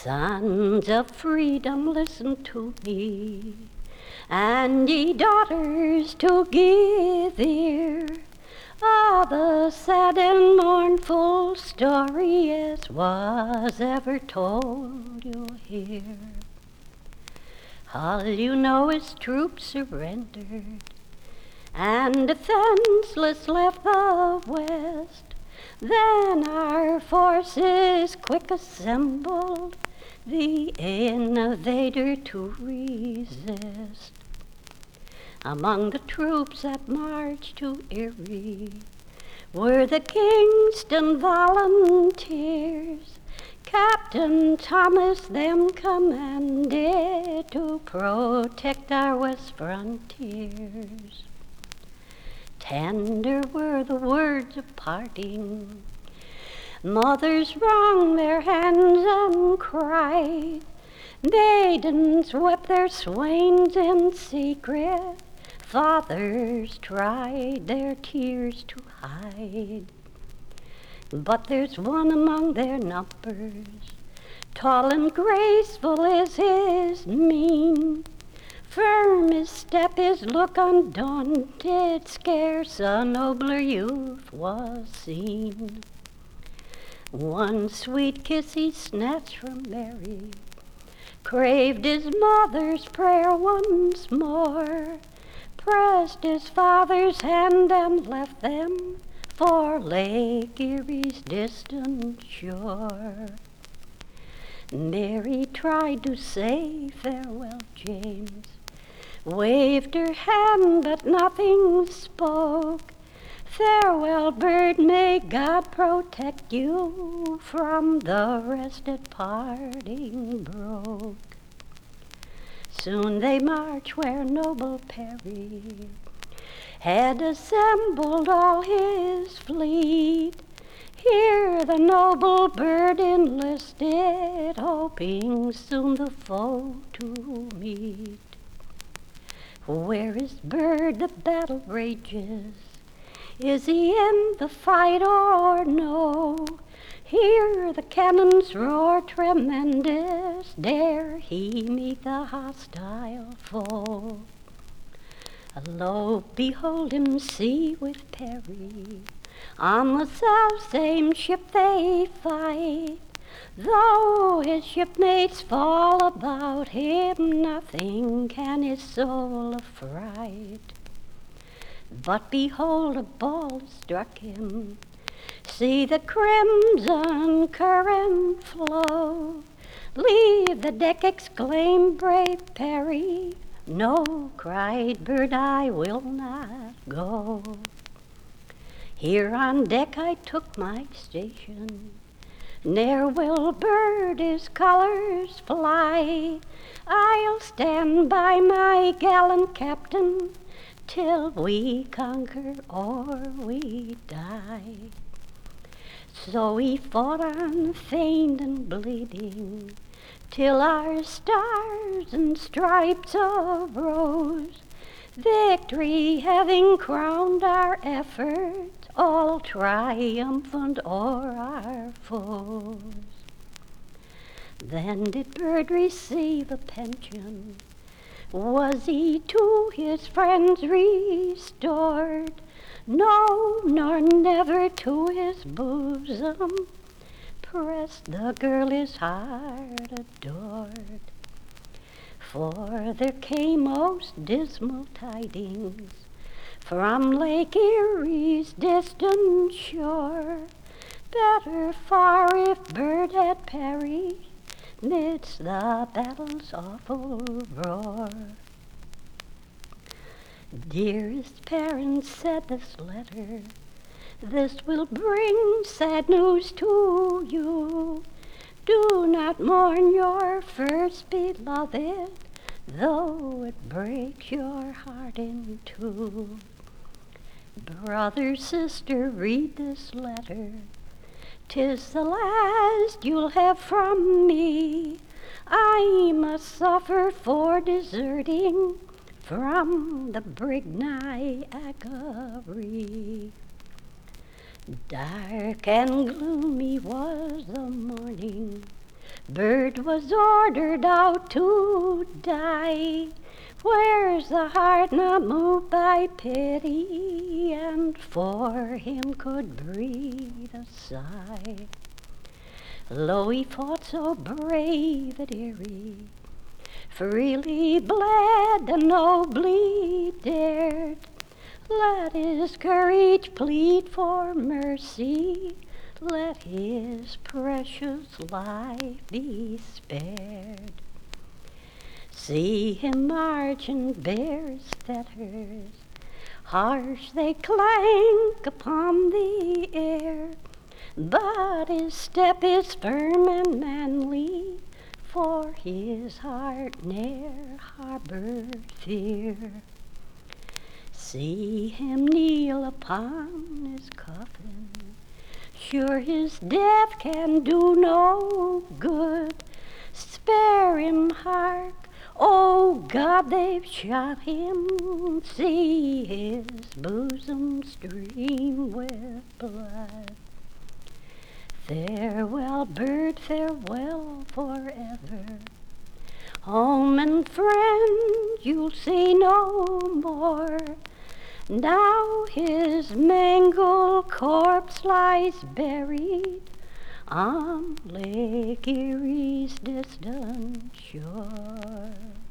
Sons of freedom, listen to me, and ye daughters to give ear. Ah, the sad and mournful story as was ever told you'll hear. All you know is troops surrendered, and defenseless left the West. Then our forces quick assembled, the invader to resist. Among the troops that marched to Erie were the Kingston Volunteers. Captain Thomas them commanded to protect our west frontiers. Tender were the words of parting. Mothers wrung their hands and cried. Maidens wept their swains in secret. Fathers tried their tears to hide. But there's one among their numbers, tall and graceful is his mien. Firm his step, his look undaunted, scarce a nobler youth was seen. One sweet kiss he snatched from Mary, craved his mother's prayer once more, pressed his father's hand and left them for Lake Erie's distant shore. Mary tried to say farewell, James, waved her hand but nothing spoke. Farewell, bird, may God protect you, from the rest at parting broke. Soon they march where noble Perry had assembled all his fleet. Here the noble bird enlisted, hoping soon the foe to meet. Where is Bird? The battle rages. Is he in the fight or no? Hear the cannons roar tremendous. Dare he meet the hostile foe? Lo, behold him, see with Perry. On the self same ship they fight. Though his shipmates fall about him, nothing can his soul affright. But behold, a ball struck him. See the crimson current flow. Leave the deck, exclaimed brave Perry. No, cried Bird, I will not go. Here on deck I took my station. Ne'er will Bird his colors fly. I'll stand by my gallant captain till we conquer or we die. So he fought on, faint and bleeding, till our stars and stripes arose. Victory having crowned our efforts, all triumphant o'er our foes. Then did Bird receive a pension? Was he to his friends restored? No, nor never to his bosom pressed the girl his heart adored. For there came most dismal tidings from Lake Erie's distant shore. Better far if Bird had perished midst the battle's awful roar. Dearest parents, said this letter, this will bring sad news to you. Do not mourn your first beloved, though it breaks your heart in two. Brother, sister, read this letter. 'Tis the last you'll have from me. I must suffer for deserting from the brig Niagara. Dark and gloomy was the morning, Bird was ordered out to die. Where's the heart not moved by pity, and for him could breathe a sigh? Lo, he fought so brave at Erie, freely bled and nobly dared. Let his courage plead for mercy, let his precious life be spared. See him march and bear his fetters, harsh they clank upon the air, but his step is firm and manly, for his heart ne'er harbored fear. See him kneel upon his coffin, sure his death can do no good. Spare him, hark, oh God, they've shot him, see his bosom stream with blood. Farewell, bird, farewell forever. Home and friends you'll see no more. Now his mangled corpse lies buried on Lake Erie's distant shore.